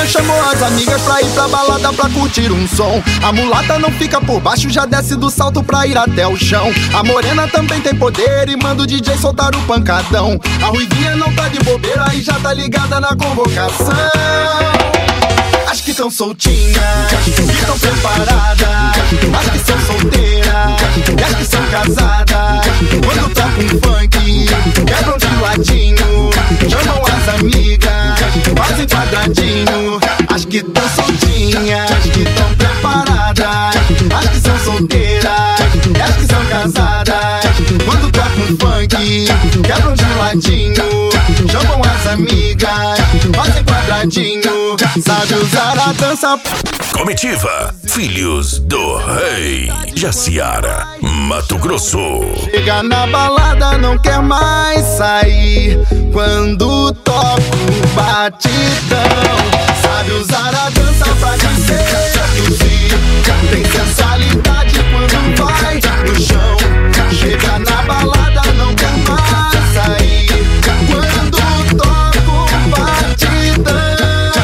loirinha chamou as amigas pra ir pra balada pra curtir um som. A mulata não fica por baixo, já desce do salto pra ir até o chão. A morena também tem poder e manda o DJ soltar o pancadão. A ruivinha não tá de bobeira e já tá ligada na convocação. As que tão soltinhas, que tão preparadas, as que são solteiras e as que são casadas. Quando toca um funk, quebram de ladinho, chamam as amigas, fazem quadradinho. As que tão soltinhas, que tão preparadas, as que são solteiras e as que são casadas. Quando toca um funk, quebram de ladinho, chamam as amigas, fazem quadradinho. Sabe usar a dança. Comitiva, Filhos do Rei, Jaciara, Mato Grosso. Chega na balada, não quer mais sair quando toca o batidão. Sabe usar a dança pra te seduzir, tem sensualidade quando vai no chão. Chega na balada, não quer mais sair quando toca o batidão.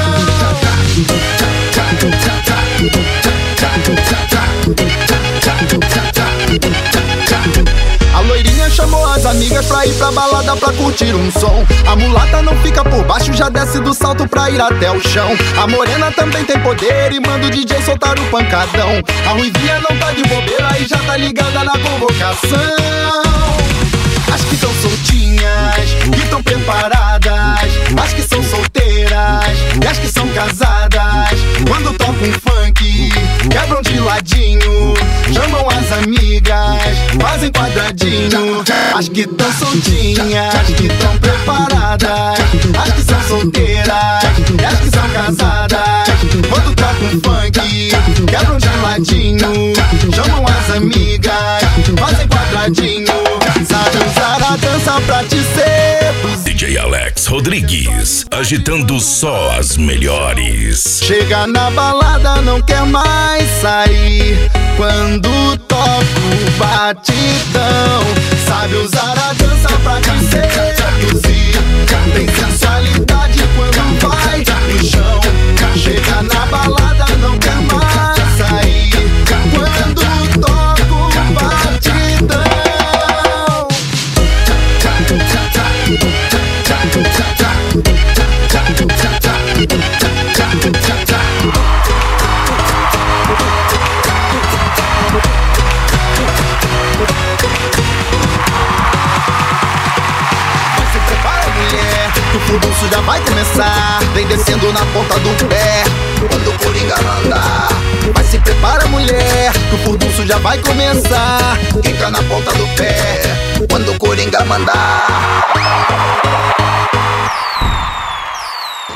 A loirinha chamou as amigas pra ir pra balada pra curtir um som. A mulata não fica por baixo, já desce do salto pra ir até o chão. A morena também tem poder e manda o DJ soltar o pancadão. A ruivinha não tá de bobeira e já tá ligada na convocação. As que tão soltinhas, que tão preparadas, as que são solteiras e as que são casadas. Quando toca um funk, quebram de ladinho, chamam as amigas, fazem quadradinho. As que tão soltinhas, que tão preparadas, as que são solteiras e as que são casadas. Quando toca um funk, quebram de ladinho, chamam as amigas, fazem quadradinho. Sabe usar a dança pra te seduzir. DJ Alex Rodrigues, agitando só as melhores. Chega na balada, não quer mais sair quando toca o batidão. Sabe usar a dança pra te seduzir, tem sensualidade quando vai no chão. Chega na balada, não quer mais sair quando toca o batidão. O furdunço já vai começar, vem descendo na ponta do pé quando o Coringa mandar. Mas se prepara, mulher, que o furdunço já vai começar. Entra na ponta do pé quando o Coringa mandar.